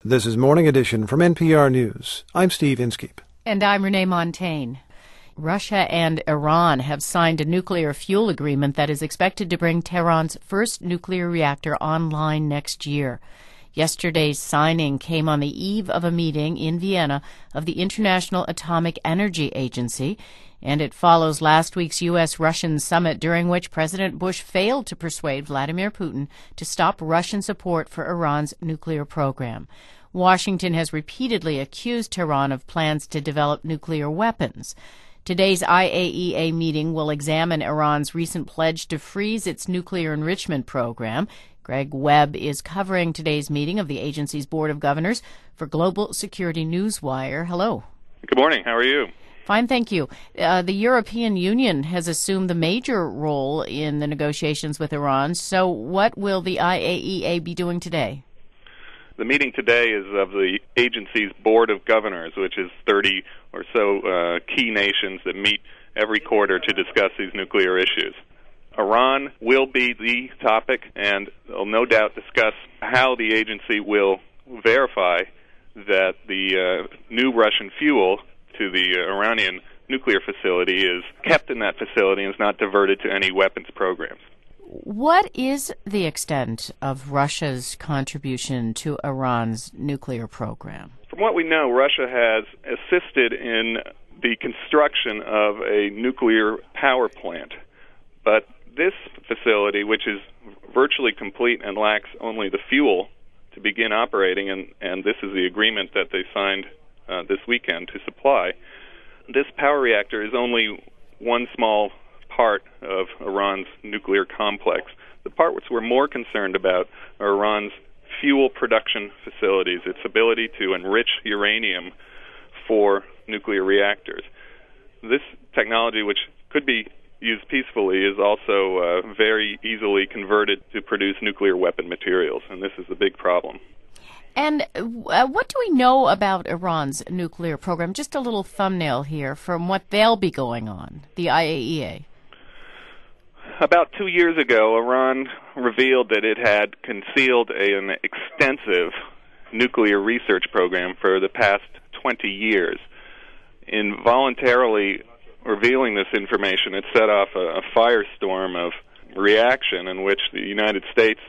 This is Morning Edition from NPR News. I'm Steve Inskeep. And I'm Renee Montaigne. Russia and Iran have signed a nuclear fuel agreement that is expected to bring Tehran's first nuclear reactor online next year. Yesterday's signing came on the eve of a meeting in Vienna of the International Atomic Energy Agency, and it follows last week's U.S.-Russian summit during which President Bush failed to persuade Vladimir Putin to stop Russian support for Iran's nuclear program. Washington has repeatedly accused Tehran of plans to develop nuclear weapons. Today's IAEA meeting will examine Iran's recent pledge to freeze its nuclear enrichment program. Greg Webb is covering today's meeting of the agency's Board of Governors for Global Security Newswire. Hello. Good morning. How are you? Fine, thank you. The European Union has assumed the major role in the negotiations with Iran. So what will the IAEA be doing today? The meeting today is of the agency's Board of Governors, which is 30 or so key nations that meet every quarter to discuss these nuclear issues. Iran will be the topic, and they'll no doubt discuss how the agency will verify that the new Russian fuel to the Iranian nuclear facility is kept in that facility and is not diverted to any weapons programs. What is the extent of Russia's contribution to Iran's nuclear program? From what we know, Russia has assisted in the construction of a nuclear power plant. But this facility, which is virtually complete and lacks only the fuel to begin operating, and this is the agreement that they signed this weekend to supply, this power reactor is only one small part of Iran's nuclear complex. The part which we're more concerned about are Iran's fuel production facilities, its ability to enrich uranium for nuclear reactors. This technology, which could be used peacefully, is also very easily converted to produce nuclear weapon materials, and this is the big problem. And what do we know about Iran's nuclear program? Just a little thumbnail here from what they'll be going on, the IAEA. About 2 years ago, Iran revealed that it had concealed an extensive nuclear research program for the past 20 years. In voluntarily revealing this information, it set off a firestorm of reaction in which the United States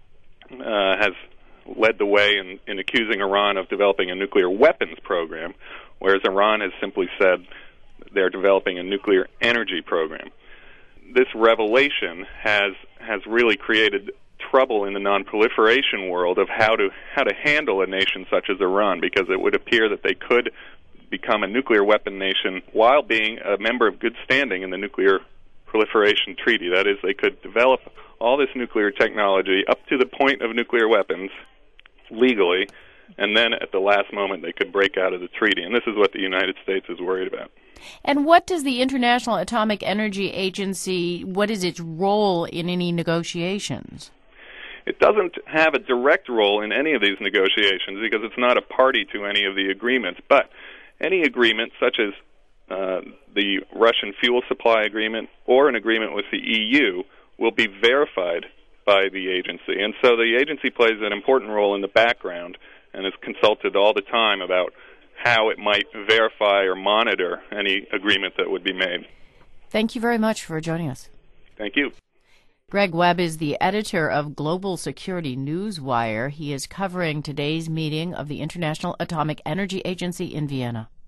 has led the way in accusing Iran of developing a nuclear weapons program, whereas Iran has simply said they're developing a nuclear energy program. This revelation has really created trouble in the non-proliferation world of how to handle a nation such as Iran, because it would appear that they could become a nuclear weapon nation while being a member of good standing in the Nuclear Proliferation Treaty. That is, they could develop all this nuclear technology up to the point of nuclear weapons legally, and then at the last moment they could break out of the treaty. And this is what the United States is worried about. And what does the International Atomic Energy Agency, what is its role in any negotiations? It doesn't have a direct role in any of these negotiations because it's not a party to any of the agreements. But any agreement, such as the Russian fuel supply agreement or an agreement with the EU, will be verified by the agency. And so the agency plays an important role in the background and is consulted all the time about how it might verify or monitor any agreement that would be made. Thank you very much for joining us. Thank you. Greg Webb is the editor of Global Security Newswire. He is covering today's meeting of the International Atomic Energy Agency in Vienna.